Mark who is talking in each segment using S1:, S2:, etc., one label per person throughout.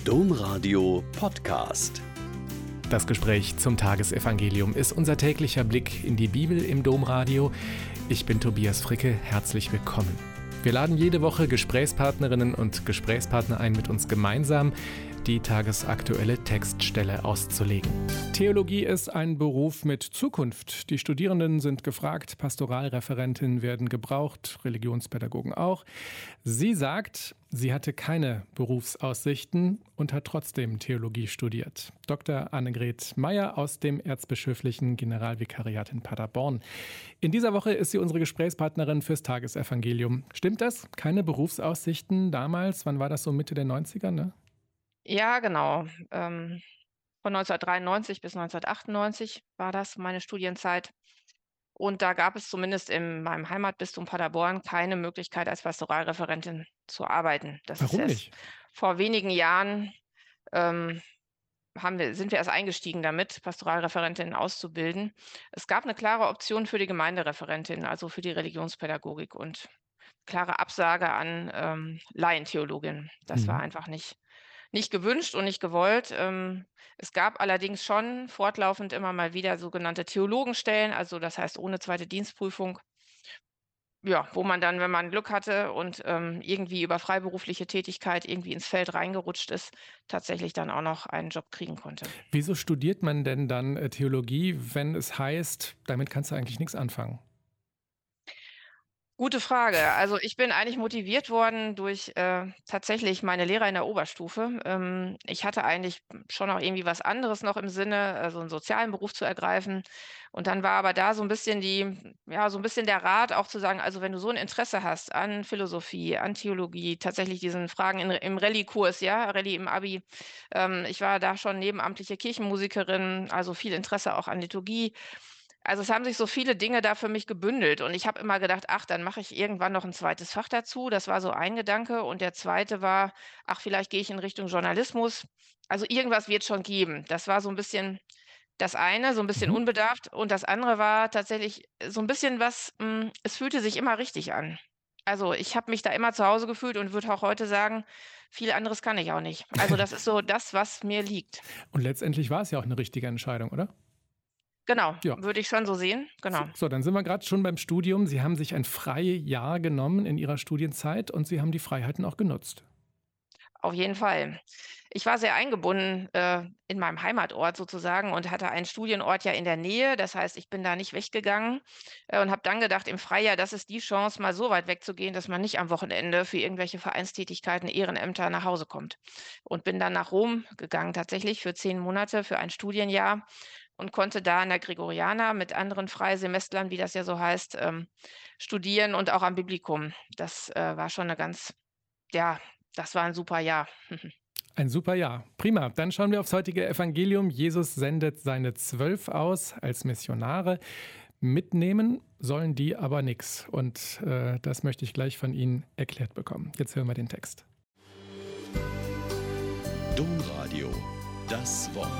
S1: Domradio Podcast.
S2: Das Gespräch zum Tagesevangelium ist unser täglicher Blick in die Bibel im Domradio. Ich bin Tobias Fricke, herzlich willkommen. Wir laden jede Woche Gesprächspartnerinnen und Gesprächspartner ein, mit uns gemeinsam die tagesaktuelle Textstelle auszulegen. Theologie ist ein Beruf mit Zukunft. Die Studierenden sind gefragt, Pastoralreferentinnen werden gebraucht, Religionspädagogen auch. Sie sagt, sie hatte keine Berufsaussichten und hat trotzdem Theologie studiert. Dr. Annegret Meyer aus dem Erzbischöflichen Generalvikariat in Paderborn. In dieser Woche ist sie unsere Gesprächspartnerin fürs Tagesevangelium. Stimmt das? Keine Berufsaussichten damals? Wann war das, so Mitte der 90er, ne?
S3: Ja, genau. Von 1993 bis 1998 war das meine Studienzeit. Und da gab es zumindest in meinem Heimatbistum Paderborn keine Möglichkeit, als Pastoralreferentin zu arbeiten. Das ist
S2: Warum
S3: erst
S2: nicht?
S3: vor wenigen Jahren ähm, sind wir erst eingestiegen damit, Pastoralreferentinnen auszubilden. Es gab eine klare Option für die Gemeindereferentin, also für die Religionspädagogik, und klare Absage an Laientheologinnen. Das war einfach nicht gewünscht und nicht gewollt. Es gab allerdings schon fortlaufend immer mal wieder sogenannte Theologenstellen, also das heißt ohne zweite Dienstprüfung, ja, wo man dann, wenn man Glück hatte und irgendwie über freiberufliche Tätigkeit irgendwie ins Feld reingerutscht ist, tatsächlich dann auch noch einen Job kriegen konnte.
S2: Wieso studiert man denn dann Theologie, wenn es heißt, damit kannst du eigentlich nichts anfangen?
S3: Gute Frage. Also, ich bin eigentlich motiviert worden durch tatsächlich meine Lehrer in der Oberstufe. Ich hatte eigentlich schon noch irgendwie was anderes noch im Sinne, so 'n sozialen Beruf zu ergreifen. Und dann war aber da so ein bisschen so ein bisschen der Rat auch zu sagen: „Also, wenn du so ein Interesse hast an Philosophie, an Theologie, tatsächlich diesen Fragen im Rallye-Kurs, ja, Rallye im Abi." Ich war da schon nebenamtliche Kirchenmusikerin, also viel Interesse auch an Liturgie. Also, es haben sich so viele Dinge da für mich gebündelt, und ich habe immer gedacht: „Ach, dann mache ich irgendwann noch ein zweites Fach dazu." Das war so ein Gedanke, und der zweite war: „Ach, vielleicht gehe ich in Richtung Journalismus. Also, irgendwas wird schon geben." Das war so ein bisschen das eine, so ein bisschen
S2: Mhm.
S3: unbedarft, und das andere war tatsächlich so ein bisschen es fühlte sich immer richtig an. Also, ich habe mich da immer zu Hause gefühlt und würde auch heute sagen, viel anderes kann ich auch nicht. Also, das ist so das, was mir liegt.
S2: Und letztendlich war es ja auch eine richtige Entscheidung, oder?
S3: Genau,
S2: Ja.
S3: würde ich schon so sehen,
S2: So,
S3: genau.
S2: dann sind wir gerade schon beim Studium. Sie haben sich ein Jahr genommen in Ihrer Studienzeit und Sie haben die Freiheiten auch genutzt.
S3: Auf jeden Fall. Ich war sehr eingebunden, in meinem Heimatort sozusagen, und hatte einen Studienort ja in der Nähe. Das heißt, ich bin da nicht weggegangen, und habe dann gedacht, im Freijahr, das ist die Chance, mal so weit wegzugehen, dass man nicht am Wochenende für irgendwelche Vereinstätigkeiten, Ehrenämter nach Hause kommt. Und bin dann nach Rom gegangen, tatsächlich für 10 Monate, für ein Studienjahr, und konnte da an der Gregoriana mit anderen Freisemestlern, wie das ja so heißt, studieren, und auch am Biblikum. Das war schon eine ganz ja, das war ein super Jahr.
S2: Ein super Jahr. Prima. Dann schauen wir aufs heutige Evangelium. Jesus sendet seine 12 aus als Missionare. Mitnehmen sollen die aber nichts. Und das möchte ich gleich von Ihnen erklärt bekommen. Jetzt hören wir den Text.
S1: Domradio, das Wort.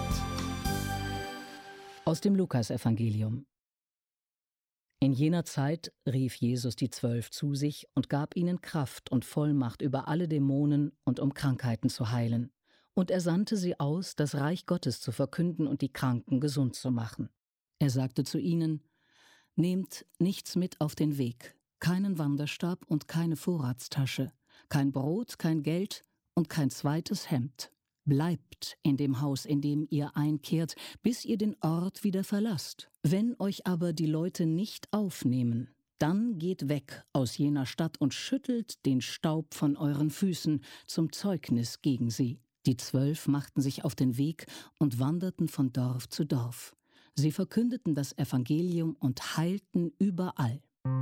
S4: Aus dem Lukasevangelium. In jener Zeit rief Jesus die 12 zu sich und gab ihnen Kraft und Vollmacht über alle Dämonen und um Krankheiten zu heilen. Und er sandte sie aus, das Reich Gottes zu verkünden und die Kranken gesund zu machen. Er sagte zu ihnen: Nehmt nichts mit auf den Weg, keinen Wanderstab und keine Vorratstasche, kein Brot, kein Geld und kein zweites Hemd. Bleibt in dem Haus, in dem ihr einkehrt, bis ihr den Ort wieder verlasst. Wenn euch aber die Leute nicht aufnehmen, dann geht weg aus jener Stadt und schüttelt den Staub von euren Füßen zum Zeugnis gegen sie. Die 12 machten sich auf den Weg und wanderten von Dorf zu Dorf. Sie verkündeten das Evangelium und heilten überall.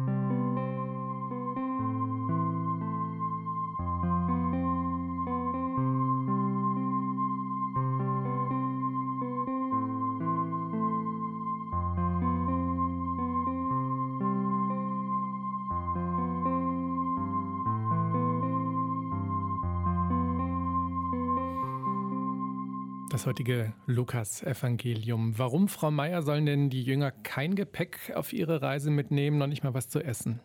S2: Das heutige Lukas-Evangelium. Warum, Frau Meyer, sollen denn die Jünger kein Gepäck auf ihre Reise mitnehmen, noch nicht mal was zu essen?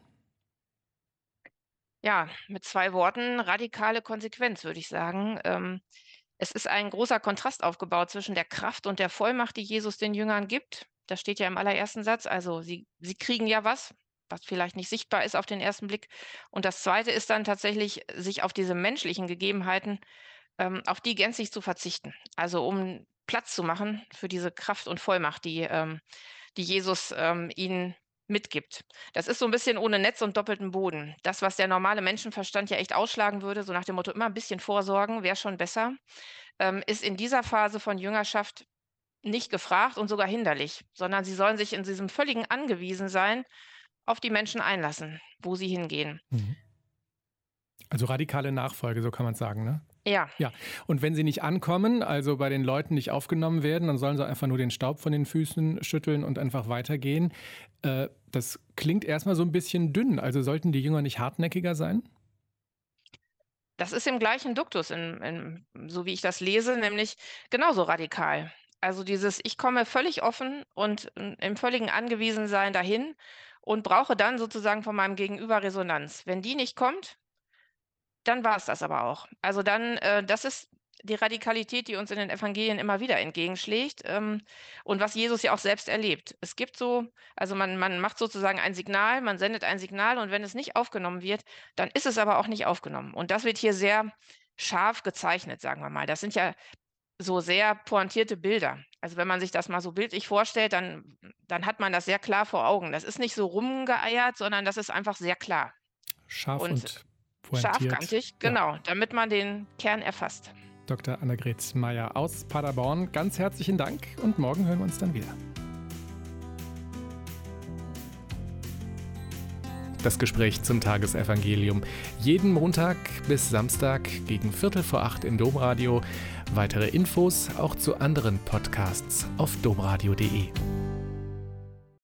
S3: Ja, mit 2 Worten: radikale Konsequenz, würde ich sagen. Es ist ein großer Kontrast aufgebaut zwischen der Kraft und der Vollmacht, die Jesus den Jüngern gibt. Das steht ja im allerersten Satz. Also sie kriegen ja was vielleicht nicht sichtbar ist auf den ersten Blick. Und das Zweite ist dann tatsächlich, sich auf diese menschlichen Gegebenheiten, auf die gänzlich zu verzichten. Also um Platz zu machen für diese Kraft und Vollmacht, die Jesus ihnen mitgibt. Das ist so ein bisschen ohne Netz und doppelten Boden. Das, was der normale Menschenverstand ja echt ausschlagen würde, so nach dem Motto: „Immer ein bisschen vorsorgen, wäre schon besser“, ist in dieser Phase von Jüngerschaft nicht gefragt und sogar hinderlich, sondern sie sollen sich in diesem völligen Angewiesensein auf die Menschen einlassen, wo sie hingehen.
S2: Mhm. Also radikale Nachfolge, so kann man's sagen, ne?
S3: Ja.
S2: Ja, und wenn sie nicht ankommen, also bei den Leuten nicht aufgenommen werden, dann sollen sie einfach nur den Staub von den Füßen schütteln und einfach weitergehen. Das klingt erstmal so ein bisschen dünn. Also sollten die Jünger nicht hartnäckiger sein?
S3: Das ist im gleichen Duktus, so wie ich das lese, nämlich genauso radikal. Also dieses: Ich komme völlig offen und im völligen Angewiesensein dahin und brauche dann sozusagen von meinem Gegenüber Resonanz. Wenn die nicht kommt, dann war es das aber auch. Also dann das ist die Radikalität, die uns in den Evangelien immer wieder entgegenschlägt, und was Jesus ja auch selbst erlebt. Es gibt also man macht sozusagen ein Signal, man sendet ein Signal, und wenn es nicht aufgenommen wird, dann ist es aber auch nicht aufgenommen. Und das wird hier sehr scharf gezeichnet, sagen wir mal. Das sind ja so sehr pointierte Bilder. Also wenn man sich das mal so bildlich vorstellt, dann hat man das sehr klar vor Augen. Das ist nicht so rumgeeiert, sondern das ist einfach sehr klar
S2: Scharf
S3: und
S2: und pointiert.
S3: scharfkantig,
S2: Ja.
S3: genau, damit man den Kern erfasst.
S2: Dr. Annegret Meyer aus Paderborn, ganz herzlichen Dank und morgen hören wir uns dann wieder. Das Gespräch zum Tagesevangelium. Jeden Montag bis Samstag gegen 7:45 im Domradio. Weitere Infos auch zu anderen Podcasts auf domradio.de.